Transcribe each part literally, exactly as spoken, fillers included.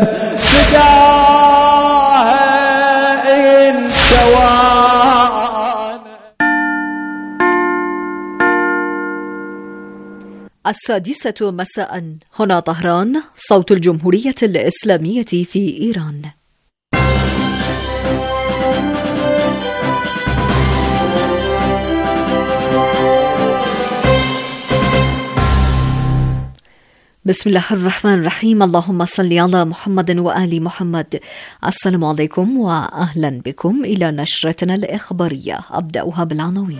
فداها انت وانا. السادسة مساء، هنا طهران، صوت الجمهورية الإسلامية في إيران. بسم الله الرحمن الرحيم. اللهم صل على محمد وآل محمد. السلام عليكم وأهلا بكم إلى نشرتنا الإخبارية. أبدأها بالعناوين.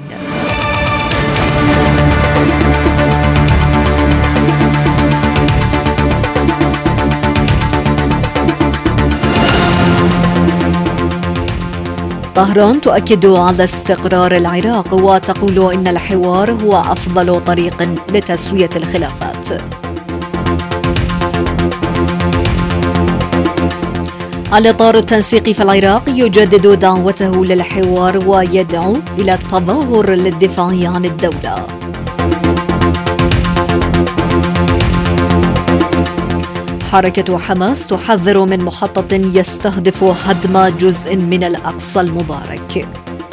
طهران تؤكد على استقرار العراق وتقول إن الحوار هو أفضل طريق لتسوية الخلافات. الإطار التنسيقي في العراق يجدد دعوته للحوار ويدعو إلى التظاهر للدفاع عن الدولة. حركة حماس تحذر من مخطط يستهدف هدم جزء من الأقصى المبارك.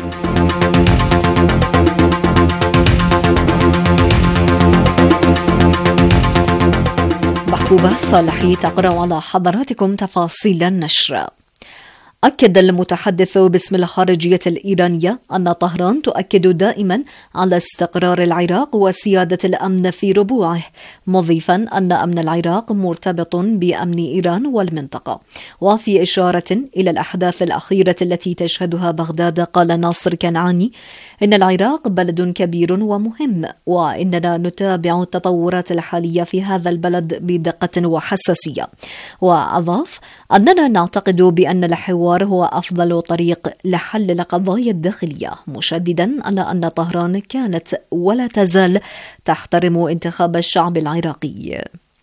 محبوبة صالحي تقرأ على حضراتكم تفاصيل النشر. أكد المتحدث باسم الخارجية الإيرانية أن طهران تؤكد دائما على استقرار العراق وسيادة الأمن في ربوعه، مضيفا أن أمن العراق مرتبط بأمن إيران والمنطقة. وفي إشارة إلى الأحداث الأخيرة التي تشهدها بغداد، قال ناصر كنعاني إن العراق بلد كبير ومهم، وإننا نتابع التطورات الحالية في هذا البلد بدقة وحساسية. وأضاف أننا نعتقد بأن الحوار هو أفضل طريق لحل القضايا الداخلية، مشددا على أن طهران كانت ولا تزال تحترم انتخاب الشعب العراقي.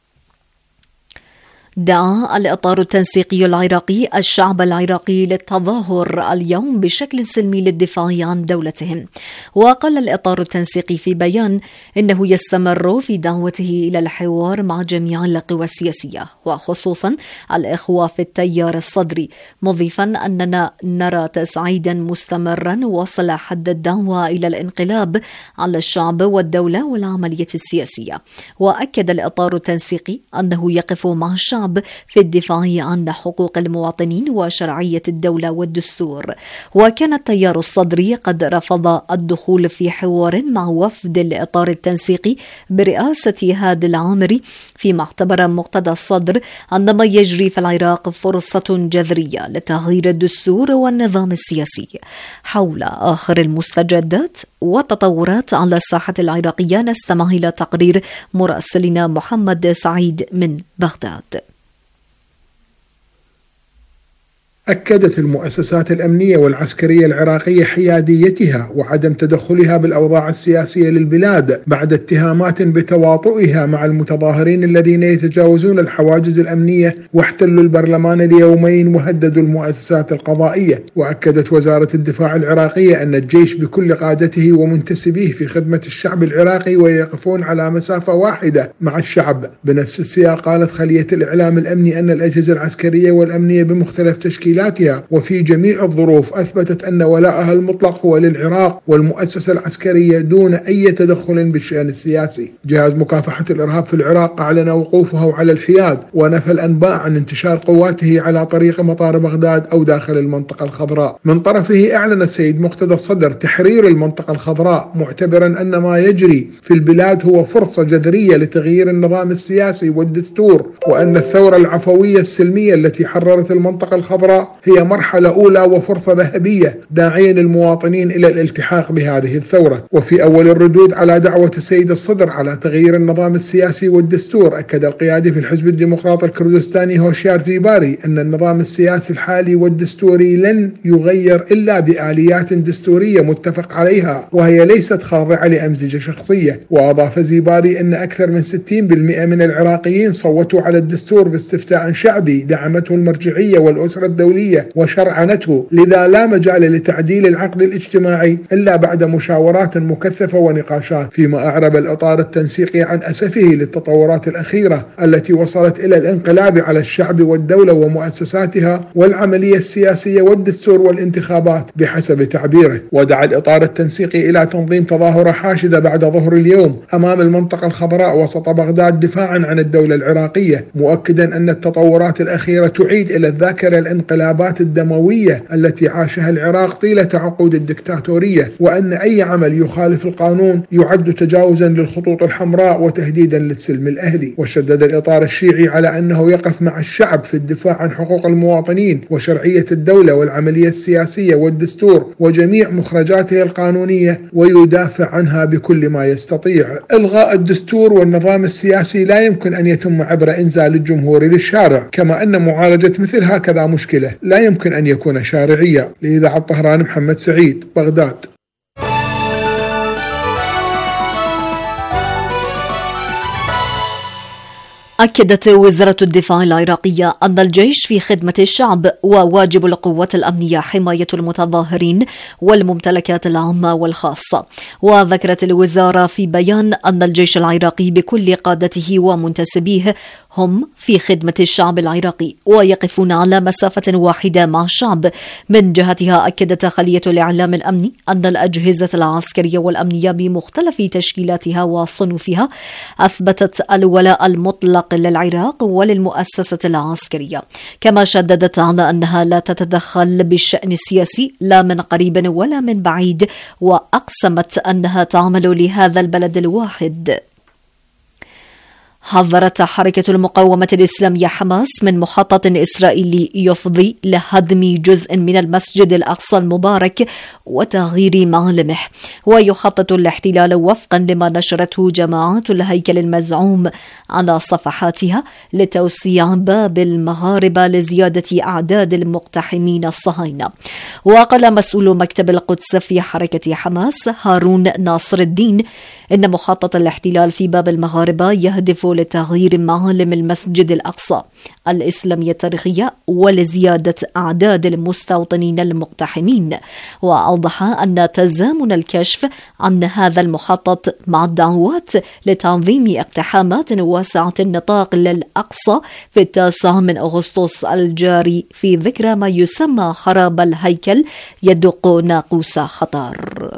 دعا الإطار التنسيقي العراقي الشعب العراقي للتظاهر اليوم بشكل سلمي للدفاع عن دولتهم. وقال الإطار التنسيقي في بيان إنه يستمر في دعوته إلى الحوار مع جميع القوى السياسية وخصوصا الإخوة في التيار الصدري، مضيفا أننا نرى تصعيدا مستمرا وصل حد الدعوة إلى الانقلاب على الشعب والدولة والعملية السياسية. وأكد الإطار التنسيقي أنه يقف مع الشعب في الدفاع عن حقوق المواطنين وشرعية الدولة والدستور. وكان التيار الصدري قد رفض الدخول في حوار مع وفد الإطار التنسيقي برئاسة هادي العامري، فيما اعتبر مقتدى الصدر أن ما يجري في العراق فرصة جذرية لتغيير الدستور والنظام السياسي. حول آخر المستجدات والتطورات على الساحة العراقية نستمع إلى تقرير مراسلنا محمد سعيد من بغداد. أكدت المؤسسات الأمنية والعسكرية العراقية حياديتها وعدم تدخلها بالأوضاع السياسية للبلاد بعد اتهامات بتواطؤها مع المتظاهرين الذين يتجاوزون الحواجز الأمنية واحتلوا البرلمان ليومين وهددوا المؤسسات القضائية. وأكدت وزارة الدفاع العراقية أن الجيش بكل قادته ومنتسبيه في خدمة الشعب العراقي ويقفون على مسافة واحدة مع الشعب. بنفس السياق قالت خلية الإعلام الأمني أن الأجهزة العسكرية والأمنية بمختلف تشكيلات وفي جميع الظروف أثبتت أن ولاءها المطلق هو للعراق والمؤسسة العسكرية دون أي تدخل بالشأن السياسي. جهاز مكافحة الإرهاب في العراق أعلن وقوفه على الحياد ونفى الأنباء عن انتشار قواته على طريق مطار بغداد أو داخل المنطقة الخضراء. من طرفه أعلن السيد مقتدى الصدر تحرير المنطقة الخضراء، معتبرا أن ما يجري في البلاد هو فرصة جذرية لتغيير النظام السياسي والدستور، وأن الثورة العفوية السلمية التي حررت المنطقة الخضراء هي مرحلة أولى وفرصة ذهبية، داعيا المواطنين إلى الالتحاق بهذه الثورة. وفي أول الردود على دعوة السيد الصدر على تغيير النظام السياسي والدستور، أكد القيادي في الحزب الديمقراطي الكردستاني هوشيار زيباري أن النظام السياسي الحالي والدستوري لن يغير إلا بآليات دستورية متفق عليها، وهي ليست خاضعة لأمزجة شخصية. وأضاف زيباري أن أكثر من ستين بالمئة من العراقيين صوتوا على الدستور باستفتاء شعبي دعمته المرجعية والأسرة الدولية الدستورية وشرعنته، لذا لا مجال لتعديل العقد الاجتماعي إلا بعد مشاورات مكثفة ونقاشات، فيما أعرب الإطار التنسيقي عن أسفه للتطورات الأخيرة التي وصلت إلى الانقلاب على الشعب والدولة ومؤسساتها والعملية السياسية والدستور والانتخابات بحسب تعبيره. ودعا الإطار التنسيقي إلى تنظيم تظاهرة حاشدة بعد ظهر اليوم أمام المنطقة الخضراء وسط بغداد دفاعا عن الدولة العراقية، مؤكدا أن التطورات الأخيرة تعيد إلى الذاكرة الانقلابات الدموية التي عاشها العراق طيلة عقود الدكتاتورية، وأن أي عمل يخالف القانون يعد تجاوزا للخطوط الحمراء وتهديدا للسلم الأهلي. وشدد الإطار الشيعي على أنه يقف مع الشعب في الدفاع عن حقوق المواطنين وشرعية الدولة والعملية السياسية والدستور وجميع مخرجاته القانونية، ويدافع عنها بكل ما يستطيع. إلغاء الدستور والنظام السياسي لا يمكن أن يتم عبر إنزال الجمهور للشارع، كما أن معالجة مثل هكذا مشكلة لا يمكن أن يكون شارعية. لإذاعة طهران، محمد سعيد، بغداد. أكدت وزارة الدفاع العراقية أن الجيش في خدمة الشعب، وواجب القوات الأمنية حماية المتظاهرين والممتلكات العامة والخاصة. وذكرت الوزارة في بيان أن الجيش العراقي بكل قادته ومنتسبيه هم في خدمة الشعب العراقي ويقفون على مسافة واحدة مع الشعب. من جهتها أكدت خلية الإعلام الأمني أن الأجهزة العسكرية والأمنية بمختلف تشكيلاتها وصنوفها أثبتت الولاء المطلق للعراق وللمؤسسة العسكرية، كما شددت على أنها لا تتدخل بالشأن السياسي لا من قريب ولا من بعيد، وأقسمت أنها تعمل لهذا البلد الواحد. حذرت حركة المقاومة الإسلامية حماس من مخطط إسرائيلي يفضي لهدم جزء من المسجد الأقصى المبارك وتغيير معالمه. ويخطط الاحتلال وفقا لما نشرته جماعات الهيكل المزعوم على صفحاتها لتوسيع باب المغاربة لزيادة أعداد المقتحمين الصهاينة. وقال مسؤول مكتب القدس في حركة حماس هارون ناصر الدين إن مخطط الاحتلال في باب المغاربة يهدف لتغيير معالم المسجد الأقصى الإسلامية التاريخية ولزيادة أعداد المستوطنين المقتحمين. وأوضح أن تزامن الكشف عن هذا المخطط مع الدعوات لتنظيم اقتحامات واسعة النطاق للأقصى في التاسع من أغسطس الجاري في ذكرى ما يسمى خراب الهيكل يدق ناقوس خطر.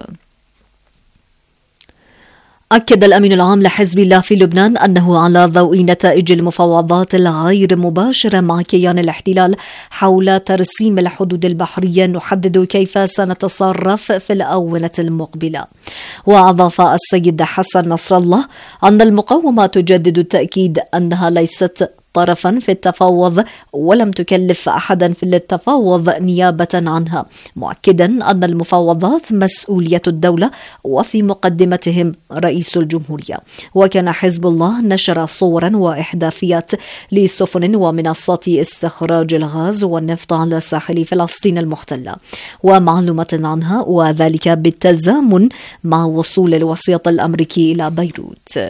أكد الأمين العام لحزب الله في لبنان أنه على ضوء نتائج المفاوضات الغير مباشرة مع كيان الاحتلال حول ترسيم الحدود البحرية نحدد كيف سنتصرف في الآونة المقبلة. وأضاف السيد حسن نصر الله أن المقاومة تجدد التأكيد أنها ليست طرفا في التفاوض ولم تكلف أحدا في التفاوض نيابة عنها، مؤكدا أن المفاوضات مسؤولية الدولة وفي مقدمتهم رئيس الجمهورية. وكان حزب الله نشر صورا وإحداثيات لسفن ومنصات استخراج الغاز والنفط على ساحل فلسطين المحتلة ومعلومة عنها، وذلك بالتزامن مع وصول الوسيط الأمريكي إلى بيروت.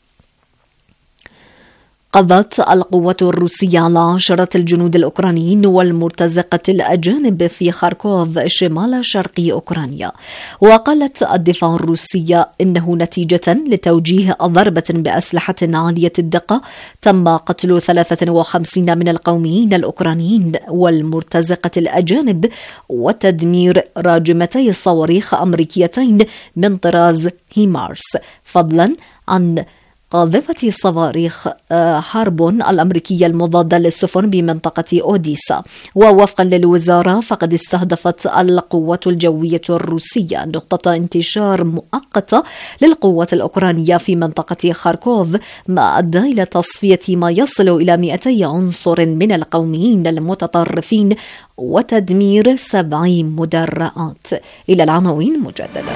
قضت القوات الروسية على عشرة الجنود الأوكرانيين والمرتزقة الأجانب في خاركوف شمال شرقي أوكرانيا. وقالت الدفاع الروسية إنه نتيجة لتوجيه ضربة بأسلحة عالية الدقة تم قتل ثلاثة وخمسين من القوميين الأوكرانيين والمرتزقة الأجانب وتدمير راجمتي صواريخ أمريكيتين من طراز هيمارس، فضلا عن قاذفة صواريخ هاربون الأمريكية المضادة للسفن بمنطقة أوديسا. ووفقا للوزارة فقد استهدفت القوات الجوية الروسية نقطة انتشار مؤقتة للقوات الأوكرانية في منطقة خاركوف، ما أدى إلى تصفية ما يصل إلى مئتي عنصر من القوميين المتطرفين وتدمير سبعين مدرعات. إلى العناوين مجددا.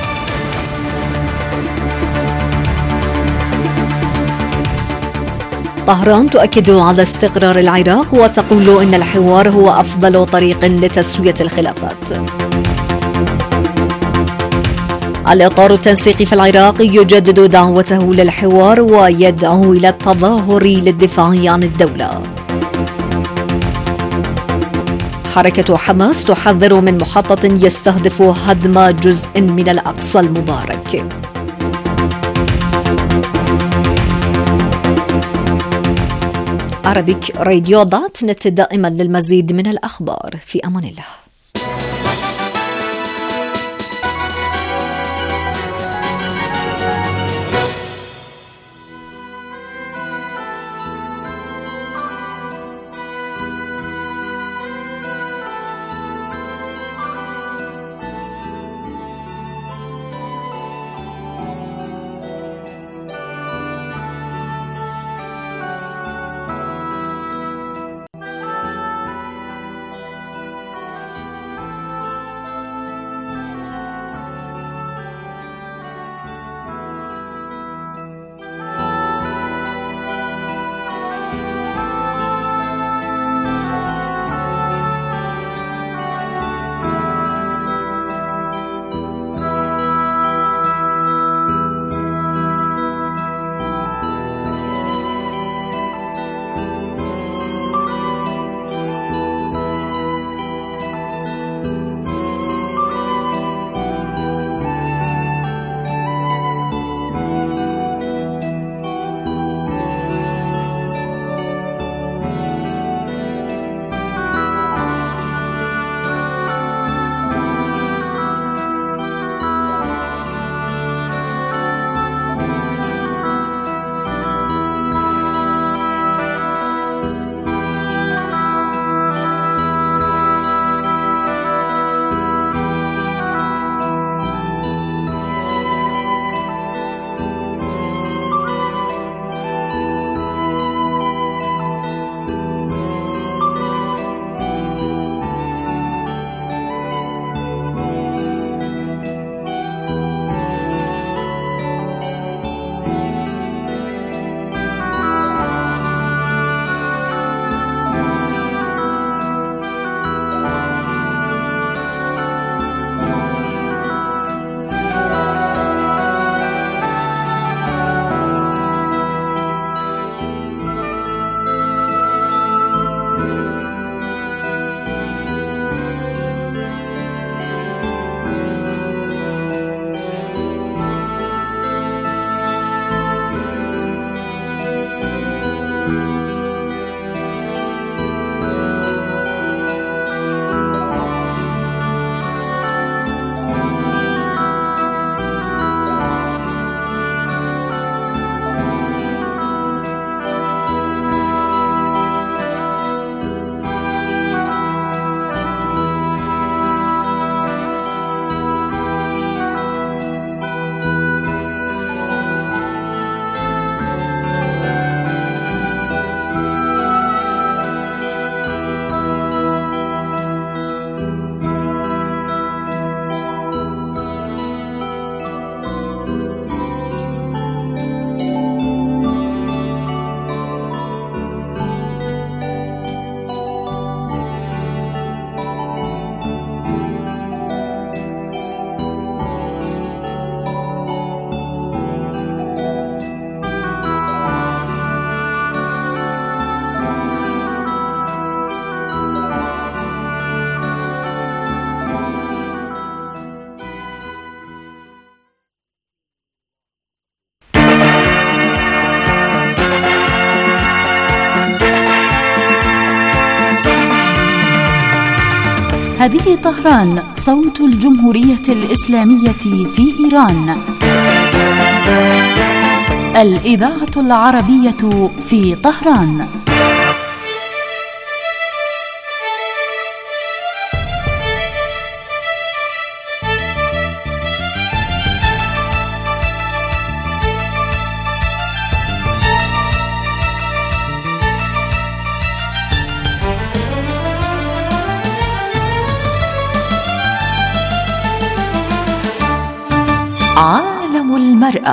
طهران تؤكد على استقرار العراق وتقول إن الحوار هو أفضل طريق لتسوية الخلافات. الإطار التنسيقي في العراق يجدد دعوته للحوار ويدعو إلى التظاهر للدفاع عن الدولة. حركة حماس تحذر من مخطط يستهدف هدم جزء من الأقصى المبارك. عربيك راديو دوت نت دائما للمزيد من الأخبار. في أمان الله. هذه طهران، صوت الجمهورية الإسلامية في إيران. الإذاعة العربية في طهران. عالم المرأة.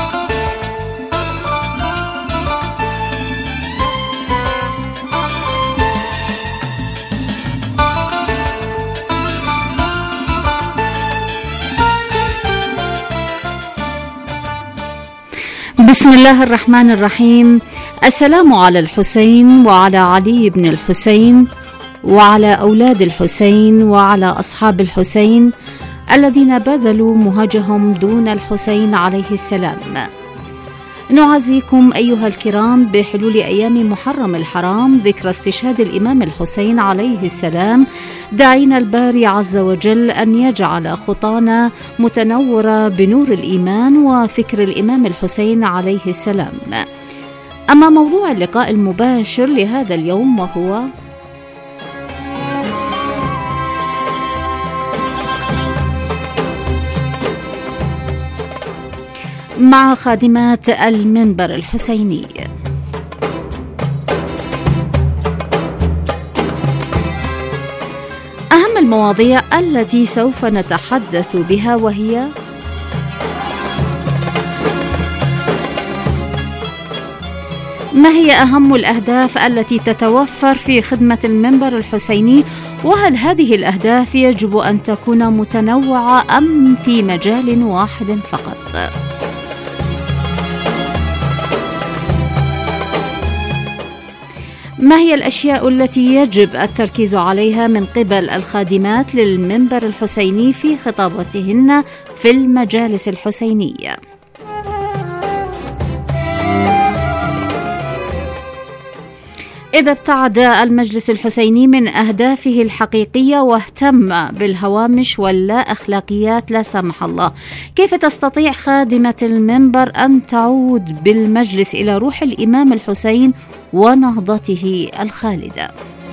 بسم الله الرحمن الرحيم. السلام على الحسين وعلى علي بن الحسين وعلى أولاد الحسين وعلى أصحاب الحسين الذين بذلوا مهجهم دون الحسين عليه السلام. نعزيكم أيها الكرام بحلول أيام محرم الحرام ذكرى استشهاد الإمام الحسين عليه السلام، داعين الباري عز وجل أن يجعل خطانا متنورة بنور الإيمان وفكر الإمام الحسين عليه السلام. أما موضوع اللقاء المباشر لهذا اليوم وهو مع خادمات المنبر الحسيني. أهم المواضيع التي سوف نتحدث بها وهي ما هي أهم الأهداف التي تتوفر في خدمة المنبر الحسيني، وهل هذه الأهداف يجب أن تكون متنوعة أم في مجال واحد فقط؟ ما هي الأشياء التي يجب التركيز عليها من قبل الخادمات للمنبر الحسيني في خطاباتهن في المجالس الحسينية؟ إذا ابتعد المجلس الحسيني من أهدافه الحقيقية واهتم بالهوامش واللا أخلاقيات لا سمح الله، كيف تستطيع خادمة المنبر أن تعود بالمجلس إلى روح الإمام الحسين ونهضته الخالدة؟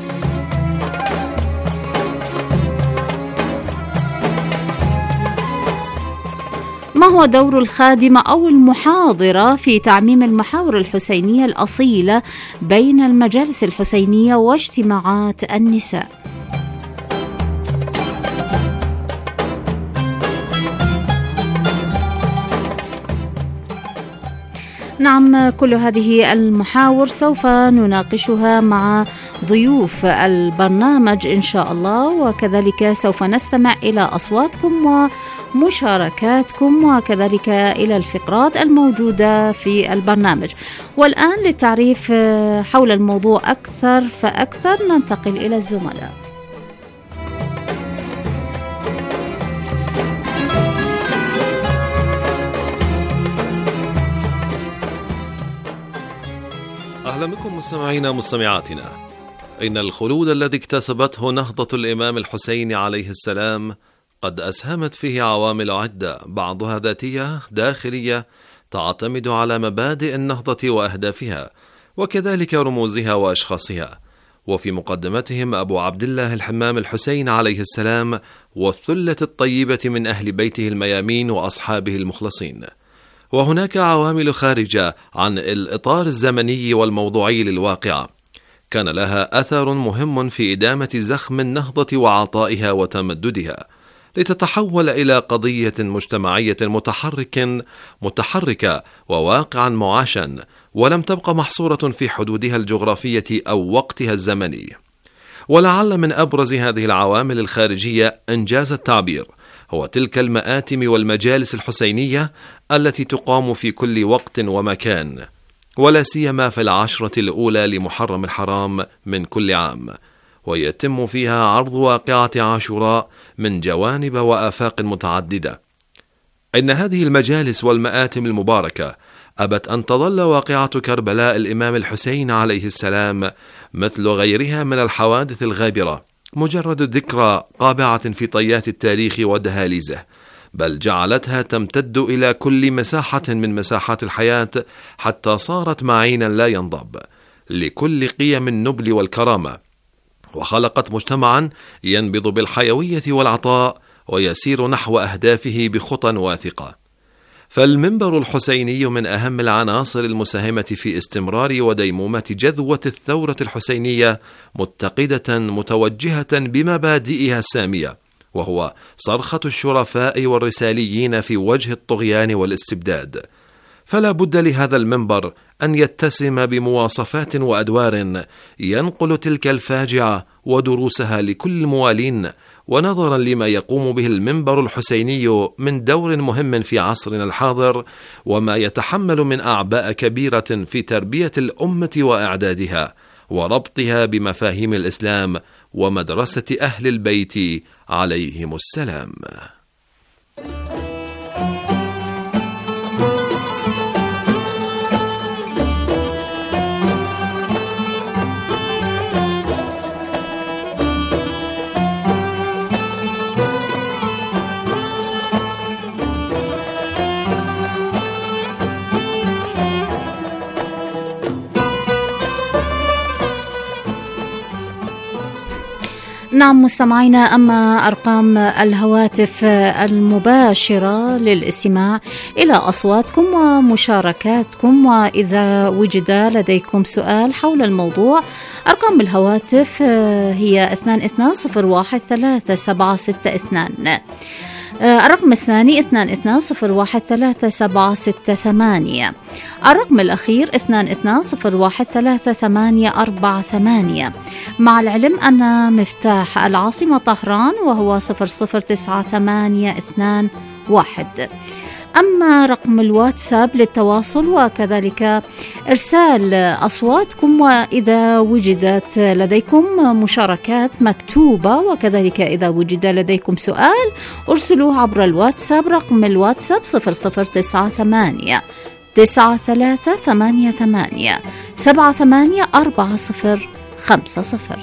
ما هو دور الخادمة أو المحاضرة في تعميم المحاور الحسينية الأصيلة بين المجالس الحسينية واجتماعات النساء؟ نعم، كل هذه المحاور سوف نناقشها مع ضيوف البرنامج إن شاء الله، وكذلك سوف نستمع إلى أصواتكم ومشاركاتكم وكذلك إلى الفقرات الموجودة في البرنامج. والآن للتعريف حول الموضوع أكثر فأكثر ننتقل إلى الزملاء. أهلا بكم مستمعينا مستمعاتنا. إن الخلود الذي اكتسبته نهضة الإمام الحسين عليه السلام قد أسهمت فيه عوامل عدة، بعضها ذاتية داخلية تعتمد على مبادئ النهضة وأهدافها وكذلك رموزها وأشخاصها، وفي مقدمتهم أبو عبد الله الحمام الحسين عليه السلام والثلة الطيبة من أهل بيته الميامين وأصحابه المخلصين. وهناك عوامل خارجة عن الإطار الزمني والموضوعي للواقع كان لها أثر مهم في إدامة زخم النهضة وعطائها وتمددها لتتحول إلى قضية مجتمعية متحرك متحركة وواقعا معاشا، ولم تبقى محصورة في حدودها الجغرافية أو وقتها الزمني. ولعل من أبرز هذه العوامل الخارجية إنجاز التعبير هو تلك المآتم والمجالس الحسينية التي تقام في كل وقت ومكان، ولا سيما في العشرة الأولى لمحرم الحرام من كل عام، ويتم فيها عرض واقعة عاشوراء من جوانب وآفاق متعددة. إن هذه المجالس والمآتم المباركة أبت أن تظل واقعة كربلاء الإمام الحسين عليه السلام مثل غيرها من الحوادث الغابرة مجرد ذكرى قابعة في طيات التاريخ ودهاليزه، بل جعلتها تمتد إلى كل مساحة من مساحات الحياة حتى صارت معينا لا ينضب لكل قيم النبل والكرامة، وخلقت مجتمعا ينبض بالحيوية والعطاء ويسير نحو أهدافه بخطى واثقة. فالمنبر الحسيني من أهم العناصر المساهمة في استمرار وديمومة جذوة الثورة الحسينية، متقدة متوجهة بمبادئها السامية، وهو صرخة الشرفاء والرساليين في وجه الطغيان والاستبداد. فلا بد لهذا المنبر أن يتسم بمواصفات وأدوار ينقل تلك الفاجعة ودروسها لكل الموالين، ونظرا لما يقوم به المنبر الحسيني من دور مهم في عصرنا الحاضر، وما يتحمل من أعباء كبيرة في تربية الأمة وإعدادها وربطها بمفاهيم الإسلام ومدرسة أهل البيت عليهم السلام. نعم مستمعينا، أما أرقام الهواتف المباشرة للاستماع إلى أصواتكم ومشاركاتكم، وإذا وجد لديكم سؤال حول الموضوع، أرقام الهواتف هي اثنان اثنان صفر واحد ثلاثة سبعة ستة اثنان، الرقم الثاني اثنان اثنان صفر واحد ثلاثة سبعة ستة ثمانية، الرقم الأخير اثنان اثنان صفر واحد ثلاثة ثمانية أربعة ثمانية، مع العلم أن مفتاح العاصمة طهران وهو صفر صفر تسعة ثمانية اثنان واحد. أما رقم الواتساب للتواصل وكذلك إرسال أصواتكم، وإذا وجدت لديكم مشاركات مكتوبة وكذلك إذا وجد لديكم سؤال أرسلوه عبر الواتساب. رقم الواتساب صفر صفر تسعة ثمانية تسعة ثلاثة ثمانية ثمانية سبعة ثمانية أربعة صفر خمسة صفر.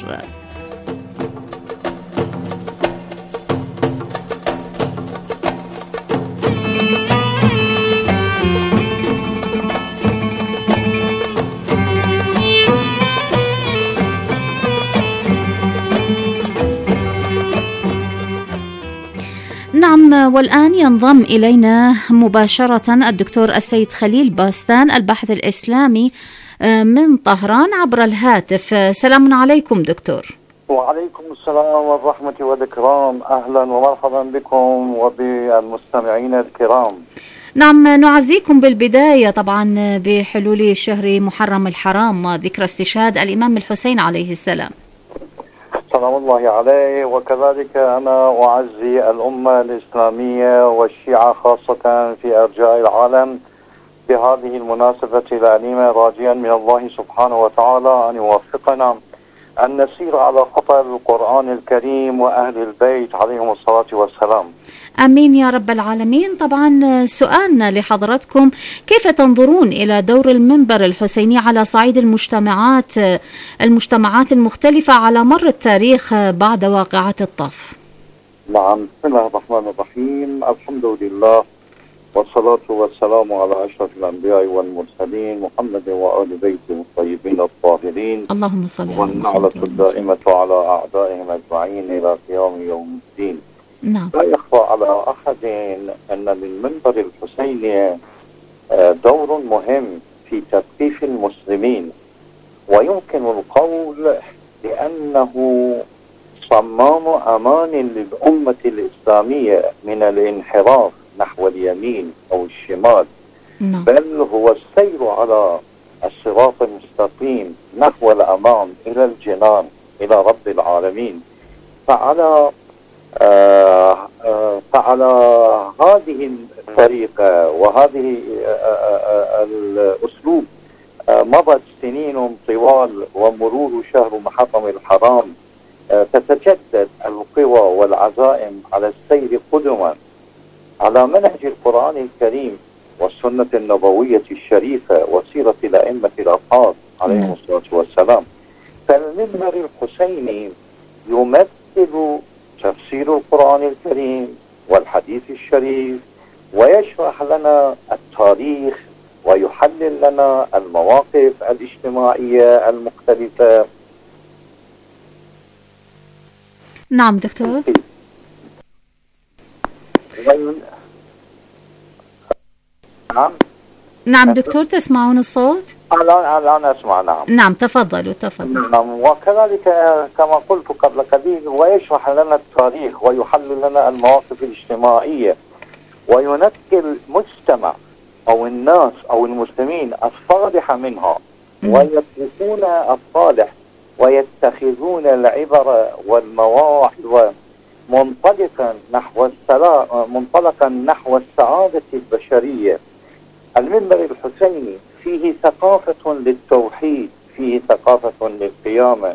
نعم، والآن ينضم إلينا مباشرة الدكتور السيد خليل باستان الباحث الإسلامي من طهران عبر الهاتف. سلام عليكم دكتور. وعليكم السلام والرحمة والإكرام، أهلا ومرحبا بكم وبالمستمعين الكرام. نعم، نعزيكم بالبداية طبعا بحلول شهر محرم الحرام وذكرى استشهاد الإمام الحسين عليه السلام سلام الله عليه، وكذلك أنا أعزي الأمة الإسلامية والشيعة خاصة في أرجاء العالم بهذه المناسبة العليمة، راجيا من الله سبحانه وتعالى أن يوفقنا أن نسير على خطى القرآن الكريم وأهل البيت عليهم الصلاة والسلام. آمين يا رب العالمين. طبعا سؤالنا لحضراتكم، كيف تنظرون إلى دور المنبر الحسيني على صعيد المجتمعات المجتمعات المختلفة على مر التاريخ بعد واقعة الطف؟ نعم، بسم الله الرحمن الرحيم، الحمد لله والصلاة والسلام على أشرف الأنبياء والمرسلين محمد وآل بيته الطيبين الطاهرين، اللهم صل على محمد، والنعمة الدائمة على أعدائهم أجمعين إلى قيام يوم الدين. نعم. لا يخفى على أحد أن للمنبر الحسيني دور مهم في تثقيف المسلمين، ويمكن القول بأنه صمام أمان للأمة الإسلامية من الانحراف نحو اليمين أو الشمال. نعم. بل هو السير على الصراط المستقيم نحو الأمام إلى الجنان إلى رب العالمين. فعلى آه آه فعلى هذه الطريقة وهذه آه آه الأسلوب آه مضت سنين طوال، ومرور شهر محرم الحرام آه تتجدد القوى والعزائم على السير قدما على منهج القرآن الكريم والسنة النبوية الشريفة وسيرة الأئمة الأطهار عليهم الصلاة والسلام. فالمنبر الحسيني يمثل تفسير القرآن الكريم والحديث الشريف، ويشرح لنا التاريخ ويحلل لنا المواقف الاجتماعية المختلفة. نعم دكتور. نعم نعم دكتور، تسمعون الصوت؟ الآن الآن أسمع. نعم نعم تفضلوا تفضلوا. نعم، وكذلك كما قلت قبل قليل، ويشرح لنا التاريخ ويحلل لنا المواقف الاجتماعية، وينقل مجتمع أو الناس أو المسلمين الصالح منها، ويتركون الصالح ويتخذون العبر والمواعظ منطلقا نحو السلام منطلقا نحو السعادة البشرية. المنبر الحسيني فيه ثقافة للتوحيد، فيه ثقافة للقيامة،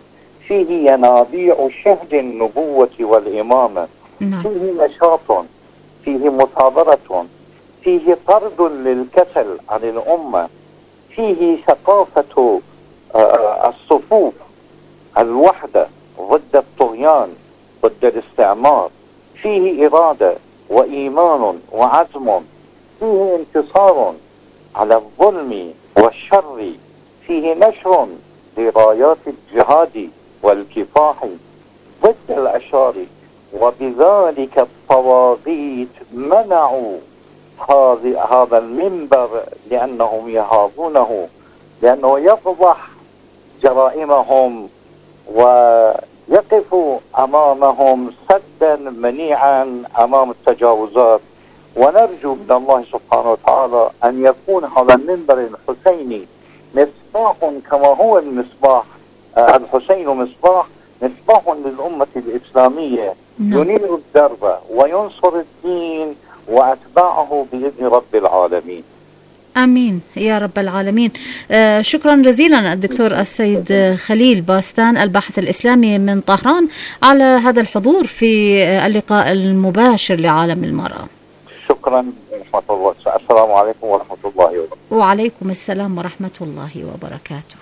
فيه ينابيع شهد النبوة والإمامة، فيه نشاط، فيه مثابرة، فيه طرد للكسل عن الأمة، فيه ثقافة الصفوف، الوحدة ضد الطغيان، ضد الاستعمار، فيه إرادة وإيمان وعزم، فيه انتصار على الظلم والشر، فيه نشر لرايات الجهاد والكفاح ضد الأشرار. وبذلك الطواغيت منعوا هذا المنبر لأنهم يهابونه، لأنه يفضح جرائمهم ويقف أمامهم سدا منيعا أمام التجاوزات. ونرجو من الله سبحانه وتعالى أن يكون هذا المنبر الحسيني مصباح كما هو المصباح الحسين مصباح مصباح للأمة الإسلامية، ينير الدرب وينصر الدين وأتباعه بإذن رب العالمين. آمين يا رب العالمين. آه شكرا جزيلا الدكتور السيد خليل باستان الباحث الإسلامي من طهران على هذا الحضور في اللقاء المباشر لعالم المرأة. شكرا ورحمة الله. السلام عليكم ورحمة الله وبركاته. وعليكم السلام ورحمة الله وبركاته.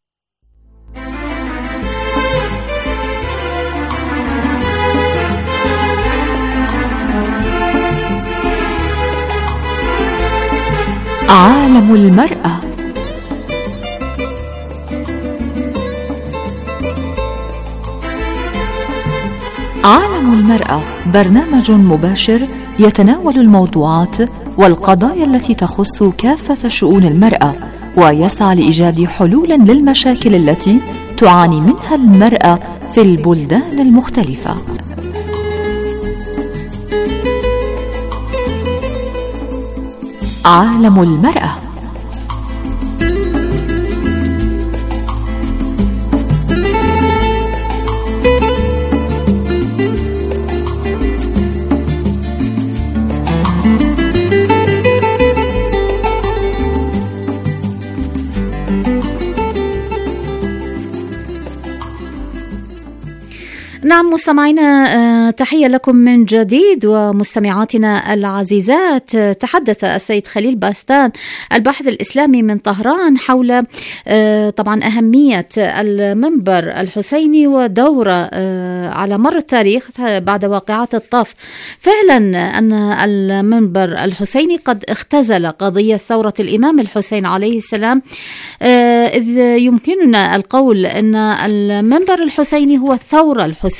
عالم المرأة. عالم المرأة برنامج مباشر يتناول الموضوعات والقضايا التي تخص كافة شؤون المرأة، ويسعى لإيجاد حلول للمشاكل التي تعاني منها المرأة في البلدان المختلفة. عالم المرأة. نعم مستمعينا، تحية لكم من جديد ومستمعاتنا العزيزات. تحدث السيد خليل باستان الباحث الإسلامي من طهران حول طبعا أهمية المنبر الحسيني ودوره على مر التاريخ بعد واقعات الطف. فعلا أن المنبر الحسيني قد اختزل قضية ثورة الإمام الحسين عليه السلام، إذ يمكننا القول أن المنبر الحسيني هو الثورة الحسينية،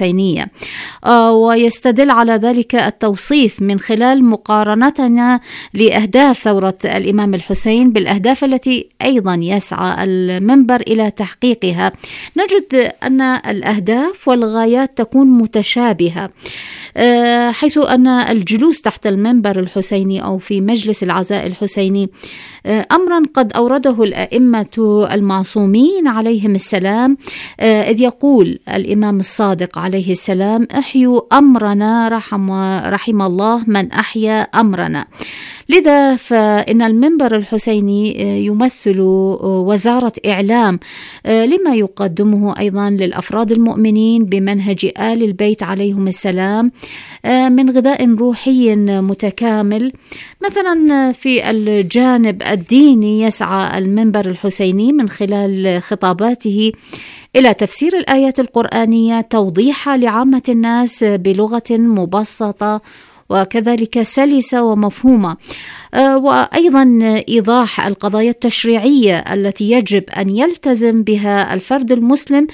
ويستدل على ذلك التوصيف من خلال مقارنتنا لأهداف ثورة الإمام الحسين بالأهداف التي أيضا يسعى المنبر إلى تحقيقها. نجد أن الأهداف والغايات تكون متشابهة، حيث أن الجلوس تحت المنبر الحسيني أو في مجلس العزاء الحسيني أمرا قد أورده الأئمة المعصومين عليهم السلام، إذ يقول الإمام الصادق عليه السلام: احيوا أمرنا رحم, رحم الله من أحيا أمرنا. لذا فإن المنبر الحسيني يمثل وزارة إعلام لما يقدمه أيضا للأفراد المؤمنين بمنهج آل البيت عليهم السلام من غذاء روحي متكامل. مثلا في الجانب الديني يسعى المنبر الحسيني من خلال خطاباته إلى تفسير الآيات القرآنية توضيحها لعامة الناس بلغة مبسطة وكذلك سلسة ومفهومة، وأيضا إيضاح القضايا التشريعية التي يجب أن يلتزم بها الفرد المسلم،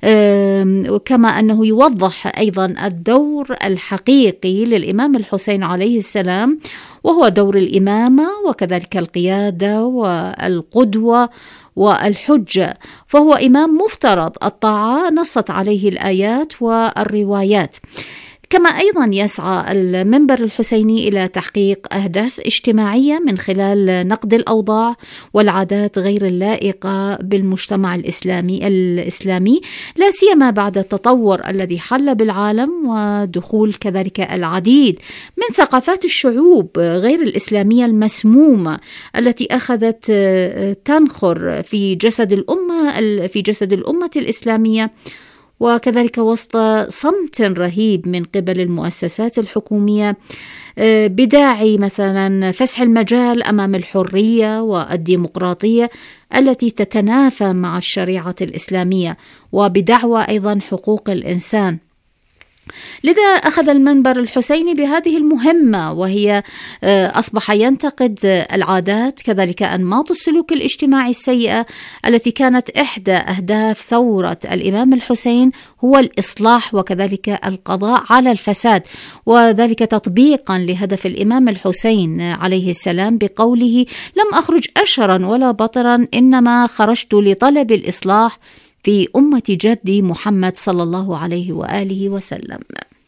كما أنه يوضح أيضا الدور الحقيقي للإمام الحسين عليه السلام، وهو دور الإمامة وكذلك القيادة والقدوة والحجة، فهو إمام مفترض الطاعة نصت عليه الآيات والروايات. كما أيضا يسعى المنبر الحسيني إلى تحقيق أهداف اجتماعية من خلال نقد الأوضاع والعادات غير اللائقة بالمجتمع الإسلامي الإسلامي لا سيما بعد التطور الذي حل بالعالم ودخول كذلك العديد من ثقافات الشعوب غير الإسلامية المسمومة التي أخذت تنخر في جسد الأمة في جسد الأمة الإسلامية، وكذلك وسط صمت رهيب من قبل المؤسسات الحكومية بداعي مثلا فسح المجال أمام الحرية والديمقراطية التي تتنافى مع الشريعة الإسلامية، وبدعوى أيضا حقوق الإنسان. لذا أخذ المنبر الحسيني بهذه المهمة، وهي أصبح ينتقد العادات كذلك أنماط السلوك الاجتماعي السيئة التي كانت إحدى أهداف ثورة الإمام الحسين هو الإصلاح وكذلك القضاء على الفساد، وذلك تطبيقا لهدف الإمام الحسين عليه السلام بقوله: لم أخرج أشرا ولا بطرا، إنما خرجت لطلب الإصلاح في أمة جدي محمد صلى الله عليه وآله وسلم.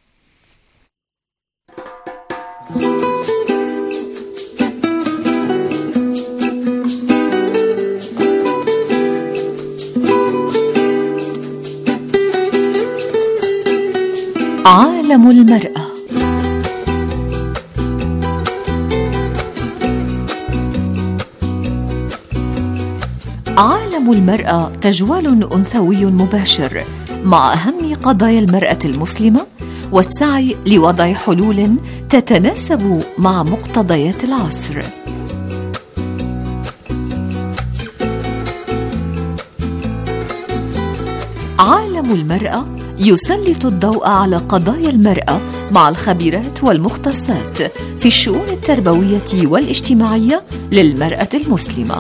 عالم المرأة. عالم المرأة تجوال أنثوي مباشر مع أهم قضايا المرأة المسلمة والسعي لوضع حلول تتناسب مع مقتضيات العصر. عالم المرأة يسلط الضوء على قضايا المرأة مع الخبيرات والمختصات في الشؤون التربوية والاجتماعية للمرأة المسلمة.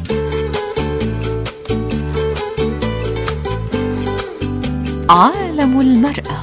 عالم المرأة.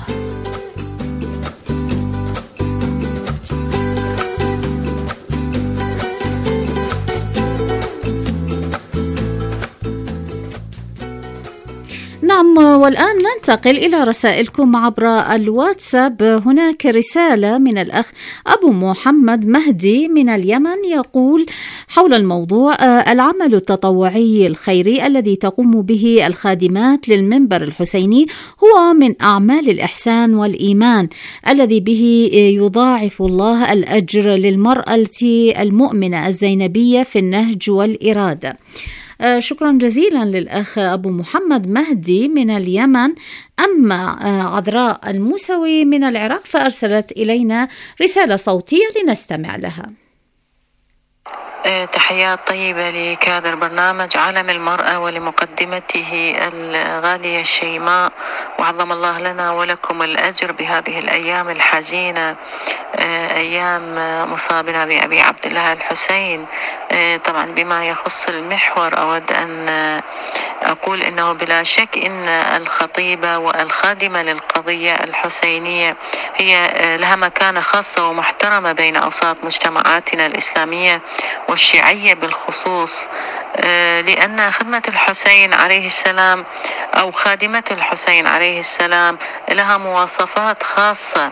نعم، والآن ننتقل إلى رسائلكم عبر الواتساب. هناك رسالة من الأخ أبو محمد مهدي من اليمن يقول حول الموضوع: العمل التطوعي الخيري الذي تقوم به الخادمات للمنبر الحسيني هو من أعمال الإحسان والإيمان الذي به يضاعف الله الأجر للمرأة المؤمنة الزينبية في النهج والإرادة. شكرا جزيلا للأخ أبو محمد مهدي من اليمن. أما عذراء الموسوي من العراق فأرسلت إلينا رسالة صوتية لنستمع لها. تحيات طيبة لكادر برنامج عالم المرأة ولمقدمته الغالية شيماء، وعظم الله لنا ولكم الأجر بهذه الأيام الحزينة، أيام مصابنا بأبي عبد الله الحسين. طبعا بما يخص المحور أود أن أقول إنه بلا شك إن الخطيبة والخادمة للقضية الحسينية هي لها مكانة خاصة ومحترمة بين أوساط مجتمعاتنا الإسلامية والشيعية بالخصوص، لأن خدمة الحسين عليه السلام أو خادمة الحسين عليه السلام لها مواصفات خاصة.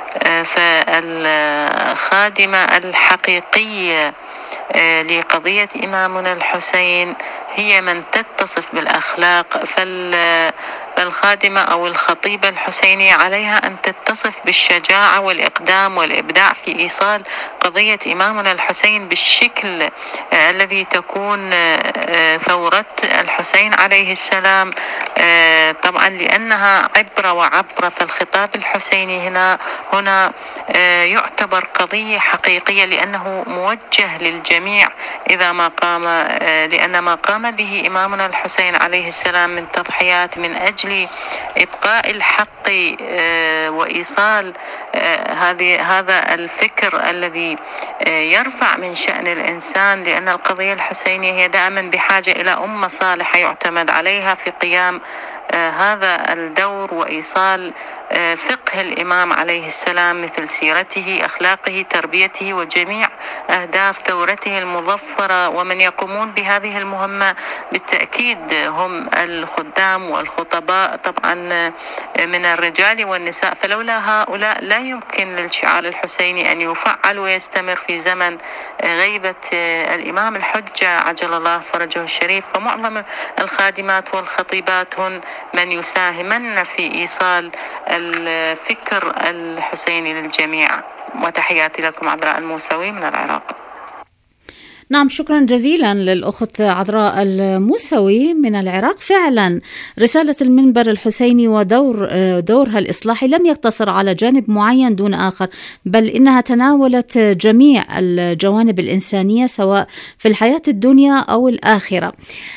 فالخادمة الحقيقية لقضية إمامنا الحسين هي من تتصف بالأخلاق، فالخادمة أو الخطيبة الحسينية عليها أن تتصف بالشجاعة والإقدام والإبداع في إيصال قضية إمامنا الحسين بالشكل الذي تكون ثورة الحسين عليه السلام، طبعا لأنها عبرة وعبرة. فالخطاب الحسيني هنا هنا يعتبر قضية حقيقية لأنه موجه للجميع إذا ما قام، لأن ما قام به إمامنا الحسين عليه السلام من تضحيات من أجل إبقاء الحق وإيصال هذه هذا الفكر الذي يرفع من شأن الإنسان، لأن القضية الحسينية هي دائما بحاجة إلى أمة صالحة يعتمد عليها في قيام هذا الدور وإيصال فقه الإمام عليه السلام مثل سيرته، أخلاقه، تربيته، وجميع أهداف ثورته المظفرة. ومن يقومون بهذه المهمة بالتأكيد هم الخدام والخطباء طبعا من الرجال والنساء، فلولا هؤلاء لا يمكن للشعار الحسيني أن يفعل ويستمر في زمن غيبة الإمام الحجة عجل الله فرجه الشريف. فمعظم الخادمات والخطيبات هن من يساهمن في إيصال الفكر الحسيني للجميع. وتحياتي لكم عذراء الموسوي من العراق. نعم، شكرا جزيلا للأخت عذراء الموسوي من العراق. فعلا رسالة المنبر الحسيني ودور دورها الإصلاحي لم يقتصر على جانب معين دون آخر، بل إنها تناولت جميع الجوانب الإنسانية سواء في الحياة الدنيا أو الآخرة.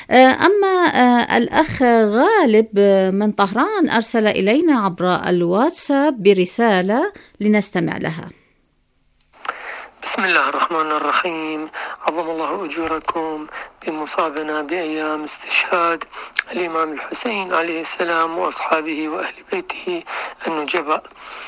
أما الأخ غالب من طهران أرسل إلينا عبر الواتساب برسالة لنستمع لها. بسم الله الرحمن الرحيم. عظم الله أجوركم بمصابنا بأيام استشهاد الإمام الحسين عليه السلام وأصحابه وأهل بيته النجباء.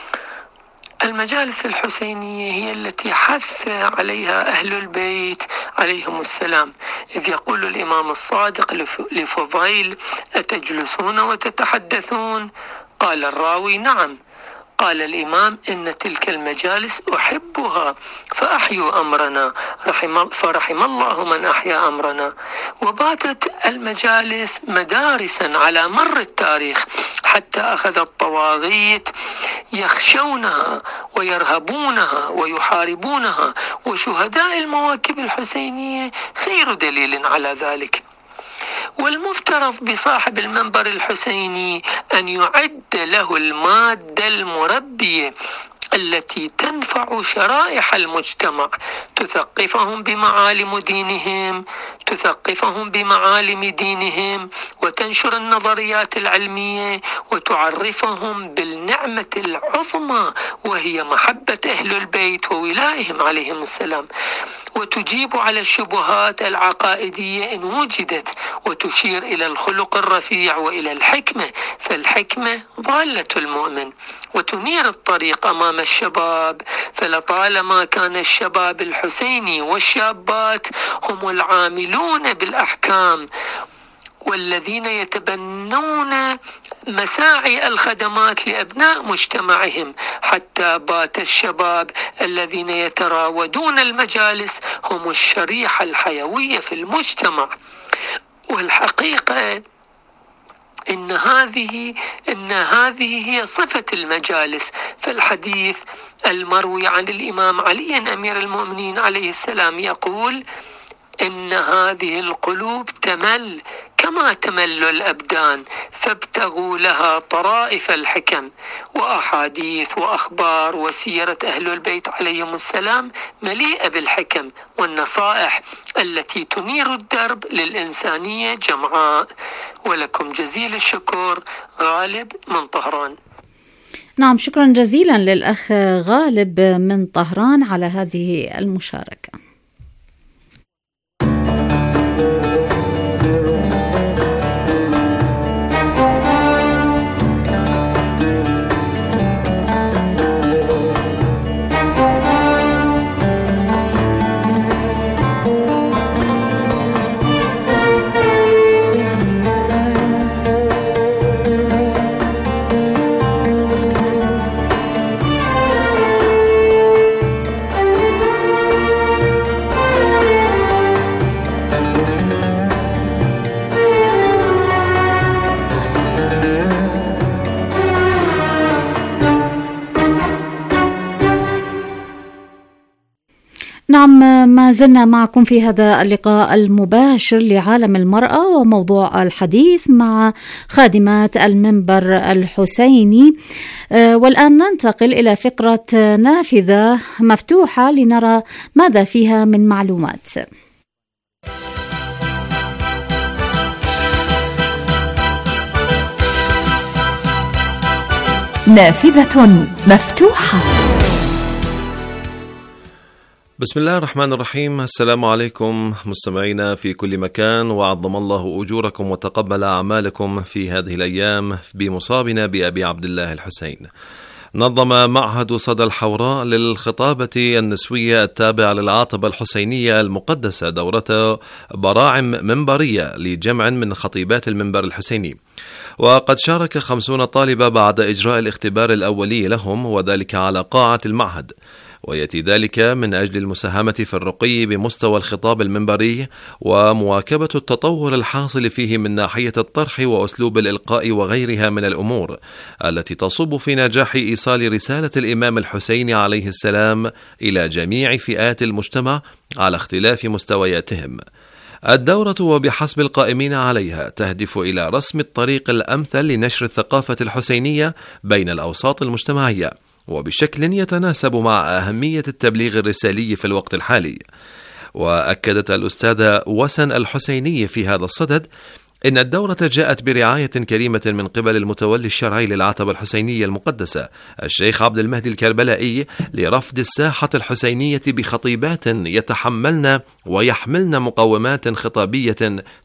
المجالس الحسينية هي التي حث عليها أهل البيت عليهم السلام، إذ يقول الإمام الصادق لفضيل: أتجلسون وتتحدثون؟ قال الراوي: نعم. قال الإمام: إن تلك المجالس أحبها فأحيوا أمرنا، رحم فرحم الله من أحيا أمرنا. وباتت المجالس مدارسا على مر التاريخ، حتى أخذ الطواغيت يخشونها ويرهبونها ويحاربونها، وشهداء المواكب الحسينية خير دليل على ذلك. والمفترض بصاحب المنبر الحسيني أن يعد له المادة المربية التي تنفع شرائح المجتمع، تثقفهم بمعالم دينهم تثقفهم بمعالم دينهم وتنشر النظريات العلمية وتعرفهم بالنعمة العظمى وهي محبة أهل البيت وولائهم عليهم السلام، وتجيب على الشبهات العقائدية إن وجدت، وتشير إلى الخلق الرفيع وإلى الحكمة، فالحكمة ضالة المؤمن، وتنير الطريق أمام الشباب. فلطالما كان الشباب الحسيني والشابات هم العاملون بالأحكام والذين يتبنون مساعي الخدمات لأبناء مجتمعهم، حتى بات الشباب الذين يتراودون المجالس هم الشريحة الحيوية في المجتمع. والحقيقة إن هذه إن هذه هي صفة المجالس. فالحديث المروي عن الإمام علي أمير المؤمنين عليه السلام يقول: إن هذه القلوب تمل كما تمل الأبدان، فابتغوا لها طرائف الحكم. وأحاديث وأخبار وسيرة أهل البيت عليهم السلام مليئة بالحكم والنصائح التي تنير الدرب للإنسانية جمعاء. ولكم جزيل الشكر. غالب من طهران. نعم، شكرا جزيلا للأخ غالب من طهران على هذه المشاركة. نعم، ما زلنا معكم في هذا اللقاء المباشر لعالم المرأة وموضوع الحديث مع خادمات المنبر الحسيني. والآن ننتقل إلى فقرة نافذة مفتوحة لنرى ماذا فيها من معلومات. نافذة مفتوحة. بسم الله الرحمن الرحيم. السلام عليكم مستمعينا في كل مكان، وعظم الله أجوركم وتقبل أعمالكم في هذه الأيام بمصابنا بأبي عبد الله الحسين. نظم معهد صدى الحوراء للخطابة النسوية التابع للعاطبة الحسينية المقدسة دورة براعم منبرية لجمع من خطيبات المنبر الحسيني، وقد شارك خمسون طالبة بعد إجراء الاختبار الأولي لهم، وذلك على قاعة المعهد. ويأتي ذلك من أجل المساهمة في الرقي بمستوى الخطاب المنبري ومواكبة التطور الحاصل فيه من ناحية الطرح وأسلوب الإلقاء وغيرها من الأمور التي تصب في نجاح إيصال رسالة الإمام الحسين عليه السلام إلى جميع فئات المجتمع على اختلاف مستوياتهم. الدورة وبحسب القائمين عليها تهدف إلى رسم الطريق الأمثل لنشر الثقافة الحسينية بين الأوساط المجتمعية وبشكل يتناسب مع أهمية التبليغ الرسالي في الوقت الحالي. وأكدت الأستاذة وسن الحسيني في هذا الصدد إن الدورة جاءت برعاية كريمة من قبل المتولي الشرعي للعتبة الحسينية المقدسة الشيخ عبد المهدي الكربلائي لرفد الساحة الحسينية بخطيبات يتحملن ويحملن مقومات خطابية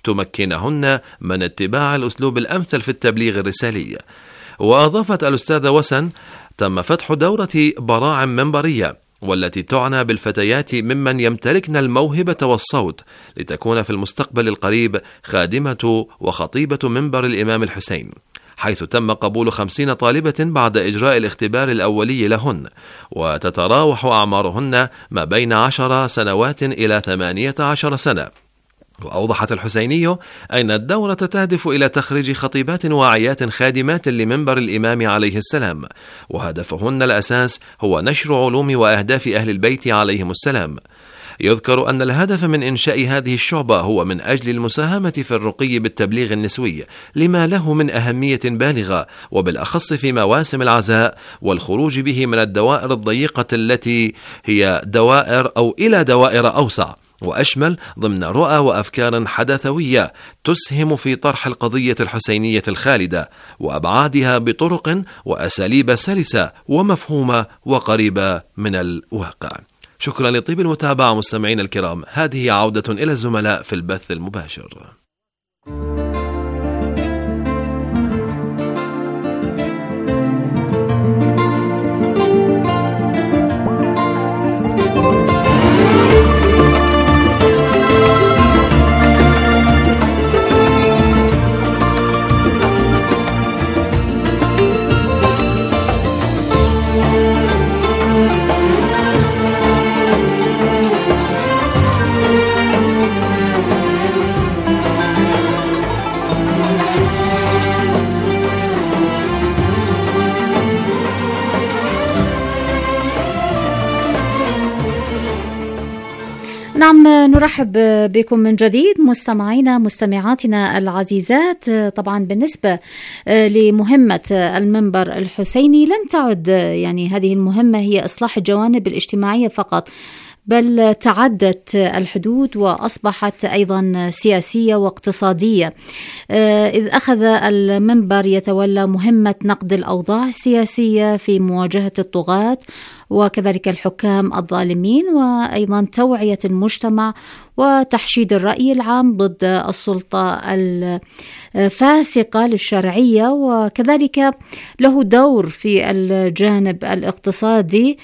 تمكنهن من اتباع الأسلوب الأمثل في التبليغ الرسالي. وأضافت الأستاذة وسن: تم فتح دورة براعم منبرية والتي تعنى بالفتيات ممن يمتلكن الموهبة والصوت لتكون في المستقبل القريب خادمة وخطيبة منبر الإمام الحسين، حيث تم قبول خمسين طالبة بعد إجراء الاختبار الأولي لهن، وتتراوح أعمارهن ما بين عشر سنوات إلى ثمانية عشر سنة. وأوضحت الحسيني أن الدورة تهدف إلى تخريج خطيبات واعيات خادمات لمنبر الإمام عليه السلام، وهدفهن الأساس هو نشر علوم وأهداف أهل البيت عليهم السلام. يذكر أن الهدف من إنشاء هذه الشعبة هو من أجل المساهمة في الرقي بالتبليغ النسوي لما له من أهمية بالغة، وبالأخص في مواسم العزاء، والخروج به من الدوائر الضيقة التي هي دوائر أو إلى دوائر أوسع وأشمل ضمن رؤى وأفكار حدثوية تسهم في طرح القضية الحسينية الخالدة وأبعادها بطرق وأساليب سلسة ومفهومة وقريبة من الواقع. شكرا لطيب المتابعة مستمعين الكرام، هذه عودة إلى الزملاء في البث المباشر. نعم، نرحب بكم من جديد مستمعينا مستمعاتنا العزيزات. طبعا بالنسبة لمهمة المنبر الحسيني لم تعد يعني هذه المهمة هي إصلاح الجوانب الاجتماعية فقط، بل تعدت الحدود وأصبحت أيضا سياسية واقتصادية، إذ أخذ المنبر يتولى مهمة نقد الأوضاع السياسية في مواجهة الطغاة وكذلك الحكام الظالمين، وأيضا توعية المجتمع وتحشيد الرأي العام ضد السلطة الفاسقة للشرعية، وكذلك له دور في الجانب الاقتصادي.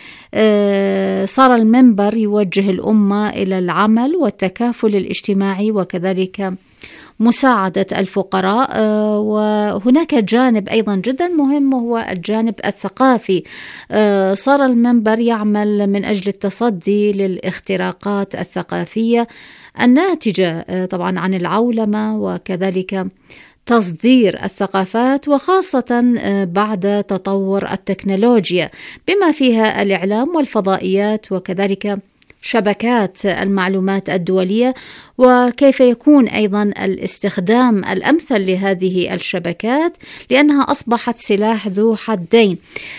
صار المنبر يوجه الأمة إلى العمل والتكافل الاجتماعي وكذلك مساعدة الفقراء. وهناك جانب أيضا جدا مهم وهو الجانب الثقافي. صار المنبر يعمل من أجل التصدي للاختراقات الثقافية الناتجة طبعا عن العولمة وكذلك تصدير الثقافات، وخاصة بعد تطور التكنولوجيا بما فيها الإعلام والفضائيات وكذلك شبكات المعلومات الدولية، وكيف يكون أيضا الاستخدام الأمثل لهذه الشبكات لأنها أصبحت سلاح ذو حدين.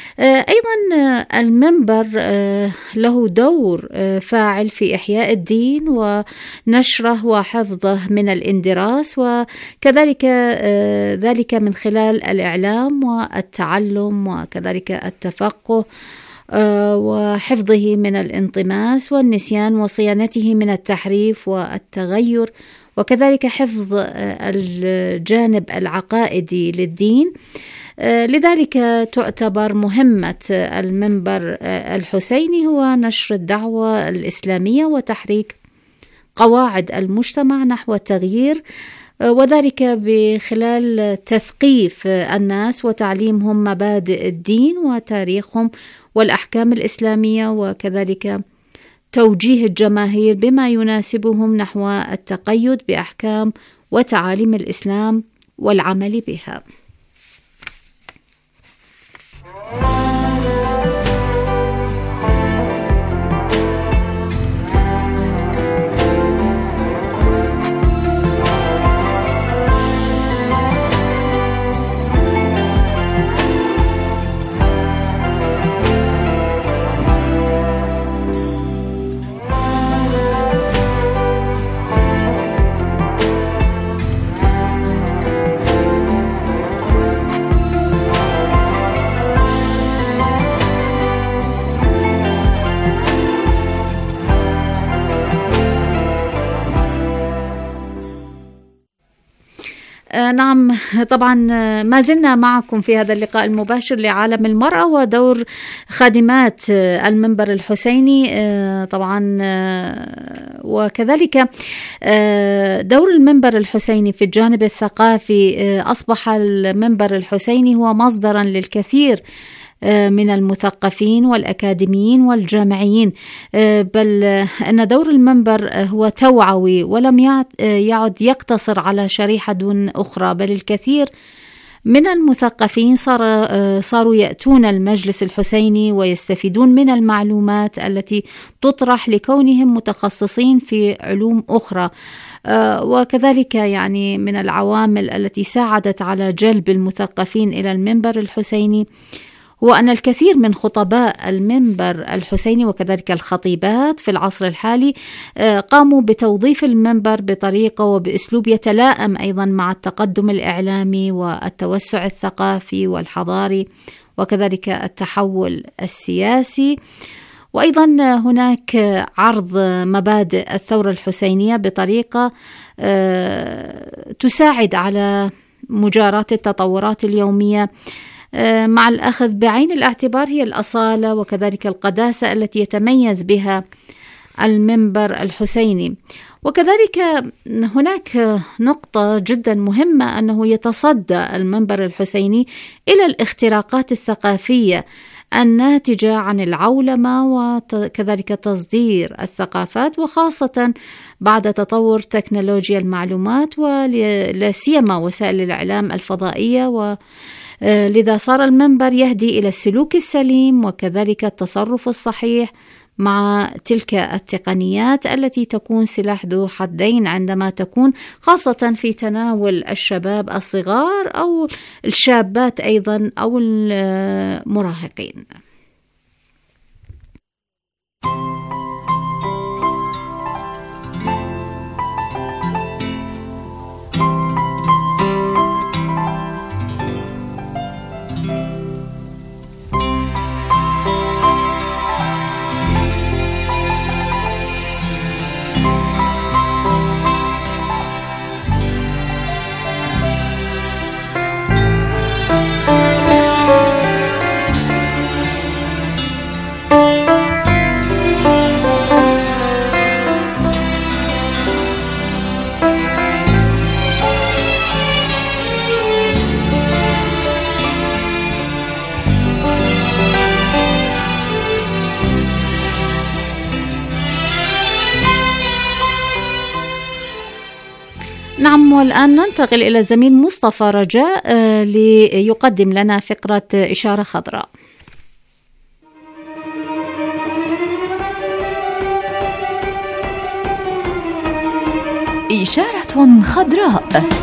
أيضا المنبر له دور فاعل في إحياء الدين ونشره وحفظه من الاندراس، وكذلك ذلك من خلال الإعلام والتعلم وكذلك التفقه وحفظه من الانطماس والنسيان وصيانته من التحريف والتغير، وكذلك حفظ الجانب العقائدي للدين. لذلك تعتبر مهمة المنبر الحسيني هو نشر الدعوة الإسلامية وتحريك قواعد المجتمع نحو التغيير وذلك بخلال تثقيف الناس وتعليمهم مبادئ الدين وتاريخهم والأحكام الإسلامية، وكذلك توجيه الجماهير بما يناسبهم نحو التقيد بأحكام وتعاليم الإسلام والعمل بها. نعم، طبعا ما زلنا معكم في هذا اللقاء المباشر لعالم المرأة ودور خادمات المنبر الحسيني طبعا، وكذلك دور المنبر الحسيني في الجانب الثقافي. أصبح المنبر الحسيني هو مصدرا للكثير من المثقفين والأكاديميين والجامعيين، بل أن دور المنبر هو توعوي ولم يعد يقتصر على شريحة دون أخرى، بل الكثير من المثقفين صار صاروا يأتون المجلس الحسيني ويستفيدون من المعلومات التي تطرح لكونهم متخصصين في علوم أخرى. وكذلك يعني من العوامل التي ساعدت على جلب المثقفين إلى المنبر الحسيني هو أن الكثير من خطباء المنبر الحسيني وكذلك الخطيبات في العصر الحالي قاموا بتوظيف المنبر بطريقة وبأسلوب يتلائم أيضا مع التقدم الإعلامي والتوسع الثقافي والحضاري وكذلك التحول السياسي. وأيضا هناك عرض مبادئ الثورة الحسينية بطريقة تساعد على مجاراة التطورات اليومية، مع الأخذ بعين الاعتبار هي الأصالة وكذلك القداسة التي يتميز بها المنبر الحسيني. وكذلك هناك نقطة جدا مهمة، أنه يتصدى المنبر الحسيني إلى الاختراقات الثقافية الناتجة عن العولمة وكذلك تصدير الثقافات، وخاصة بعد تطور تكنولوجيا المعلومات ولا سيما وسائل الإعلام الفضائية، و لذا صار المنبر يهدي إلى السلوك السليم وكذلك التصرف الصحيح مع تلك التقنيات التي تكون سلاح ذو حدين عندما تكون خاصة في تناول الشباب الصغار أو الشابات أيضا أو المراهقين. نعم، والآن ننتقل إلى الزميل مصطفى رجاء ليقدم لنا فقرة إشارة خضراء. إشارة خضراء.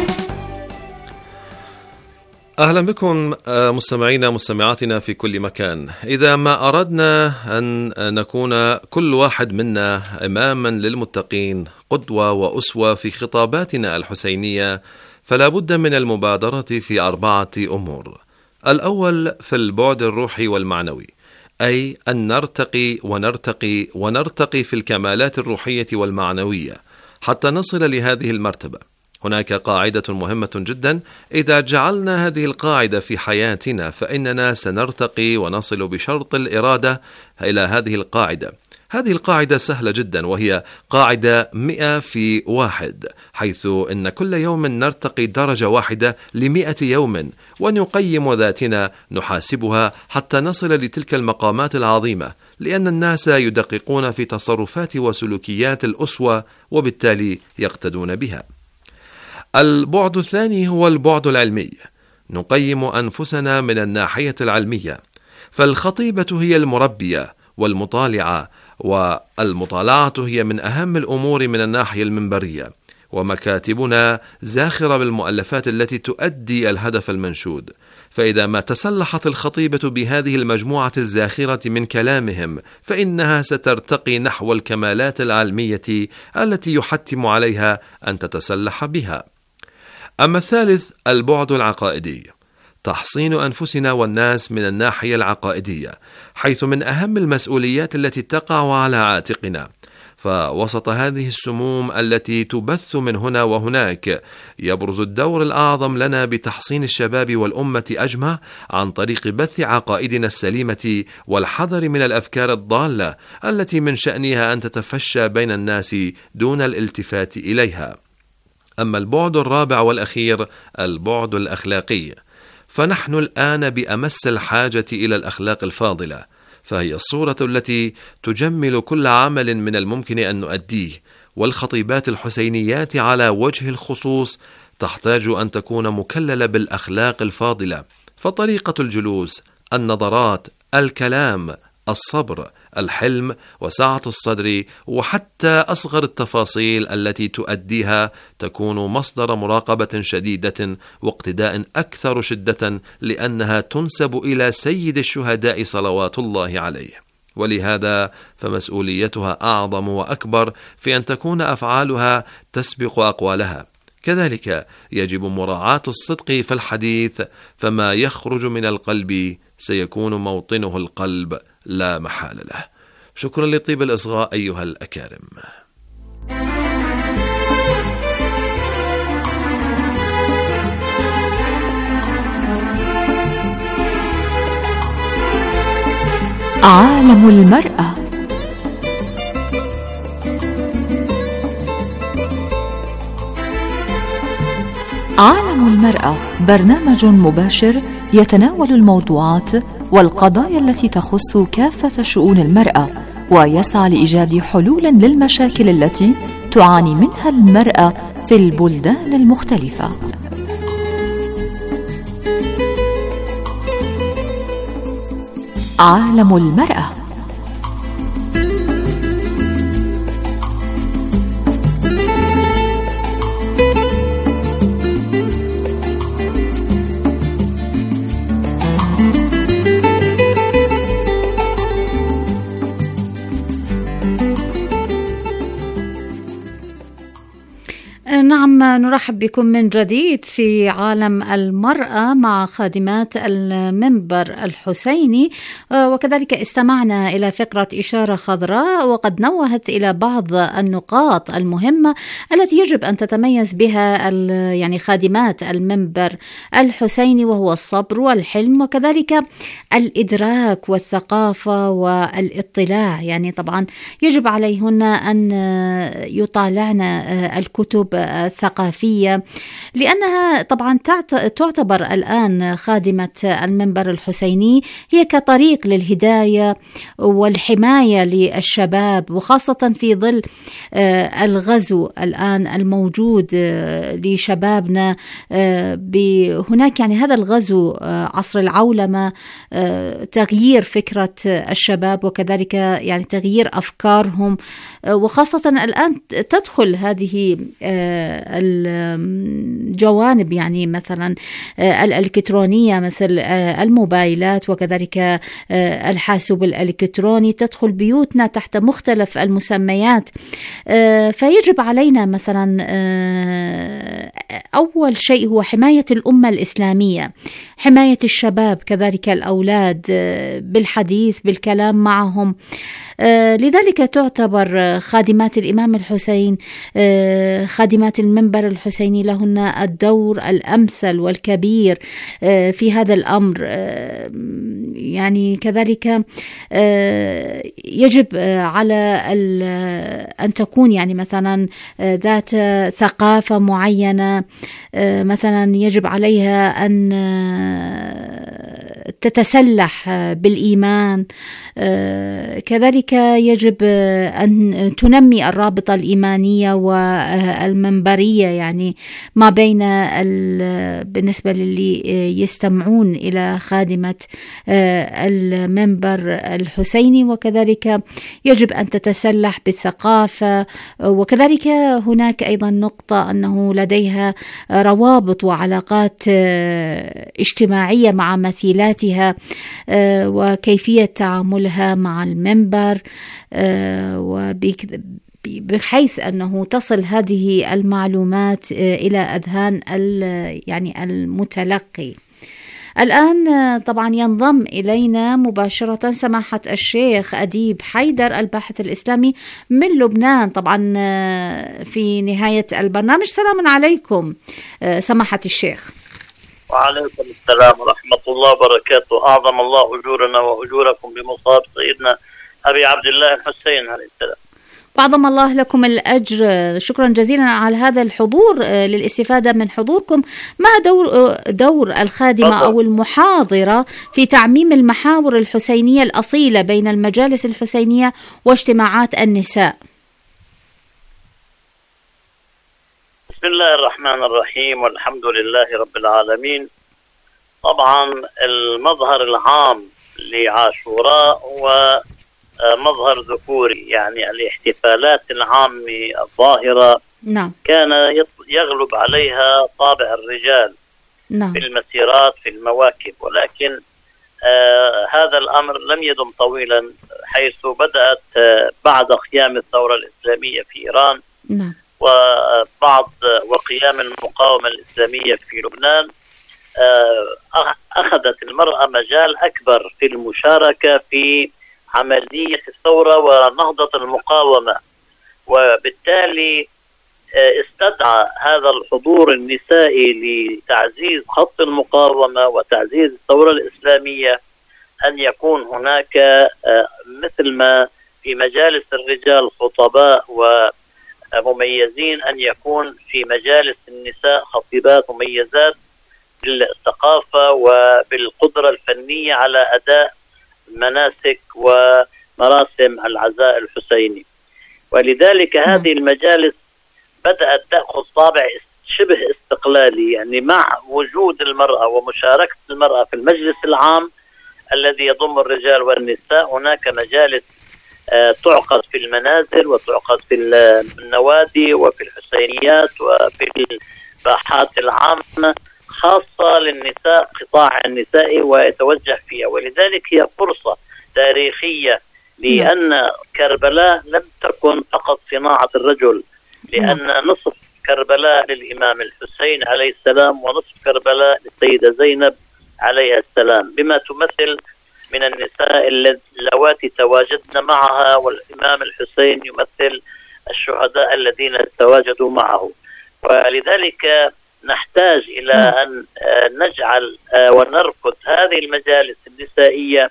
أهلا بكم مستمعينا مستمعاتنا في كل مكان. إذا ما أردنا أن نكون كل واحد منا إماما للمتقين، قدوة وأسوة في خطاباتنا الحسينية، فلا بد من المبادرة في أربعة أمور. الأول في البعد الروحي والمعنوي، أي أن نرتقي ونرتقي ونرتقي في الكمالات الروحية والمعنوية حتى نصل لهذه المرتبة. هناك قاعدة مهمة جدا، إذا جعلنا هذه القاعدة في حياتنا فإننا سنرتقي ونصل بشرط الإرادة إلى هذه القاعدة. هذه القاعدة سهلة جدا، وهي قاعدة مئة في واحد، حيث إن كل يوم نرتقي درجة واحدة لمئة يوم، ونقيم ذاتنا نحاسبها حتى نصل لتلك المقامات العظيمة، لأن الناس يدققون في تصرفات وسلوكيات الأسوة، وبالتالي يقتدون بها. البعد الثاني هو البعد العلمي. نقيم أنفسنا من الناحية العلمية، فالخطيبة هي المربية والمطالعة، والمطالعة هي من أهم الأمور من الناحية المنبرية، ومكاتبنا زاخرة بالمؤلفات التي تؤدي الهدف المنشود. فإذا ما تسلحت الخطيبة بهذه المجموعة الزاخرة من كلامهم، فإنها سترتقي نحو الكمالات العلمية التي يحتم عليها أن تتسلح بها. أما الثالث البعد العقائدي، تحصين أنفسنا والناس من الناحية العقائدية، حيث من أهم المسؤوليات التي تقع على عاتقنا. فوسط هذه السموم التي تبث من هنا وهناك، يبرز الدور الأعظم لنا بتحصين الشباب والأمة أجمع عن طريق بث عقائدنا السليمة والحذر من الأفكار الضالة التي من شأنها أن تتفشى بين الناس دون الالتفات إليها. أما البعد الرابع والأخير البعد الأخلاقي، فنحن الآن بأمس الحاجة إلى الأخلاق الفاضلة، فهي الصورة التي تجمل كل عمل من الممكن أن نؤديه، والخطيبات الحسينيات على وجه الخصوص تحتاج أن تكون مكللة بالأخلاق الفاضلة. فطريقة الجلوس، النظرات، الكلام، الصبر، الحلم، وسعة الصدر، وحتى أصغر التفاصيل التي تؤديها تكون مصدر مراقبة شديدة واقتداء أكثر شدة، لأنها تنسب إلى سيد الشهداء صلوات الله عليه. ولهذا فمسؤوليتها أعظم وأكبر في أن تكون أفعالها تسبق أقوالها. كذلك يجب مراعاة الصدق في الحديث، فما يخرج من القلب سيكون موطنه القلب لا محال له. شكرا لطيب الإصغاء أيها الأكارم. عالم المرأة. عالم المرأة برنامج مباشر يتناول الموضوعات والقضايا التي تخص كافة شؤون المرأة، ويسعى لإيجاد حلول للمشاكل التي تعاني منها المرأة في البلدان المختلفة. عالم المرأة. نعم، نرحب بكم من جديد في عالم المرأة مع خادمات المنبر الحسيني، وكذلك استمعنا إلى فقرة إشارة خضراء، وقد نوهت إلى بعض النقاط المهمة التي يجب أن تتميز بها يعني خادمات المنبر الحسيني، وهو الصبر والحلم، وكذلك الإدراك والثقافة والاطلاع. يعني طبعا يجب عليهن أن يطالعن الكتب الثقافية، لأنها طبعا تعتبر الآن خادمة المنبر الحسيني هي كطريق للهداية والحماية للشباب، وخاصة في ظل الغزو الآن الموجود لشبابنا. هناك يعني هذا الغزو عصر العولمة، تغيير فكرة الشباب وكذلك يعني تغيير أفكارهم، وخاصة الآن تدخل هذه الجوانب يعني مثلا الإلكترونية مثل الموبايلات وكذلك الحاسوب الإلكتروني، تدخل بيوتنا تحت مختلف المسميات. فيجب علينا مثلا أول شيء هو حماية الأمة الإسلامية، حماية الشباب كذلك الأولاد بالحديث بالكلام معهم. لذلك تعتبر خادمات الإمام الحسين خادمات المنبر المنبر الحسيني لهن الدور الأمثل والكبير في هذا الأمر. يعني كذلك يجب على أن تكون يعني مثلا ذات ثقافة معينة، مثلا يجب عليها أن تتسلح بالإيمان، كذلك يجب أن تنمي الرابطة الإيمانية والمنبرية يعني ما بين بالنسبة للي يستمعون إلى خادمة المنبر الحسيني، وكذلك يجب أن تتسلح بالثقافة. وكذلك هناك أيضا نقطة أنه لديها روابط وعلاقات اجتماعية مع مثيلاتها وكيفية تعاملها مع المنبر، بحيث أنه تصل هذه المعلومات إلى أذهان يعني المتلقي. الآن طبعا ينضم إلينا مباشرة سماحة الشيخ أديب حيدر الباحث الإسلامي من لبنان، طبعا في نهاية البرنامج. سلام عليكم سماحة الشيخ. وعليكم السلام ورحمة الله وبركاته. أعظم الله أجورنا وأجوركم بمصاب سيدنا أبي عبد الله الحسين عليه السلام. وأعظم الله لكم الأجر. شكرا جزيلا على هذا الحضور. للاستفادة من حضوركم، ما دور دور الخادمة أو المحاضرة في تعميم المحاور الحسينية الأصيلة بين المجالس الحسينية واجتماعات النساء؟ بسم الله الرحمن الرحيم، والحمد لله رب العالمين. طبعا المظهر العام لعاشوراء هو مظهر ذكوري، يعني الاحتفالات العامة الظاهرة نعم. كان يغلب عليها طابع الرجال نعم. في المسيرات في المواكب، ولكن آه هذا الأمر لم يدم طويلا، حيث بدأت آه بعد قيام الثورة الإسلامية في إيران نعم. وبعض وقيام المقاومة الإسلامية في لبنان، آه أخذت المرأة مجال أكبر في المشاركة في عملية الثورة ونهضة المقاومة، وبالتالي استدعى هذا الحضور النسائي لتعزيز خط المقاومة وتعزيز الثورة الإسلامية أن يكون هناك مثل ما في مجالس الرجال خطباء ومميزين، أن يكون في مجالس النساء خطيبات مميزات بالثقافة وبالقدرة الفنية على أداء مناسك ومراسم العزاء الحسيني. ولذلك هذه المجالس بدأت تأخذ طابع شبه استقلالي، يعني مع وجود المرأة ومشاركة المرأة في المجلس العام الذي يضم الرجال والنساء. هناك مجالس تعقد في المنازل وتعقد في النوادي وفي الحسينيات وفي الباحات العامة خاصة للنساء، قطاع النسائي ويتوجه فيها. ولذلك هي فرصة تاريخية، لأن كربلاء لم تكن فقط صناعة الرجل، لأن نصف كربلاء للإمام الحسين عليه السلام ونصف كربلاء للسيدة زينب عليها السلام، بما تمثل من النساء اللواتي تواجدن معها، والإمام الحسين يمثل الشهداء الذين تواجدوا معه. ولذلك نحتاج إلى أن نجعل ونربط هذه المجالس النسائية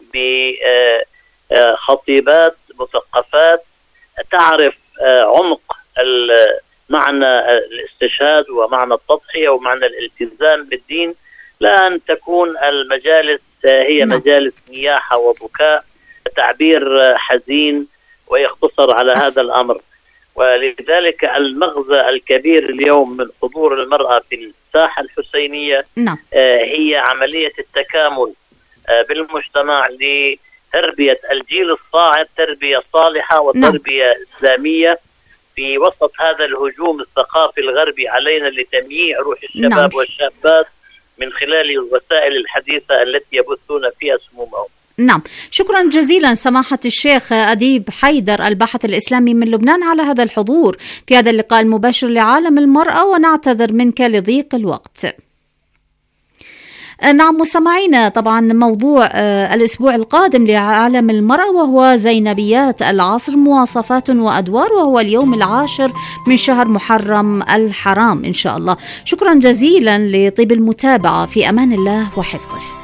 بخطيبات مثقفات تعرف عمق معنى الاستشهاد ومعنى التضحية ومعنى الالتزام بالدين، لا أن تكون المجالس هي مجالس نياحة وبكاء، تعبير حزين ويختصر على هذا الأمر. ولذلك المغزى الكبير اليوم من حضور المرأة في الساحة الحسينية نعم. هي عملية التكامل بالمجتمع لتربية الجيل الصاعد تربية صالحة وتربية نعم. إسلامية في وسط هذا الهجوم الثقافي الغربي علينا لتمييع روح الشباب نعم. والشابات من خلال الوسائل الحديثة التي يبثون فيها سمومهم. نعم، شكرا جزيلا سماحة الشيخ أديب حيدر الباحث الإسلامي من لبنان على هذا الحضور في هذا اللقاء المباشر لعالم المرأة، ونعتذر منك لضيق الوقت. نعم مستمعينا، طبعا موضوع الأسبوع القادم لعالم المرأة وهو زينبيات العصر، مواصفات وأدوار، وهو اليوم العاشر من شهر محرم الحرام إن شاء الله. شكرا جزيلا لطيب المتابعة، في أمان الله وحفظه.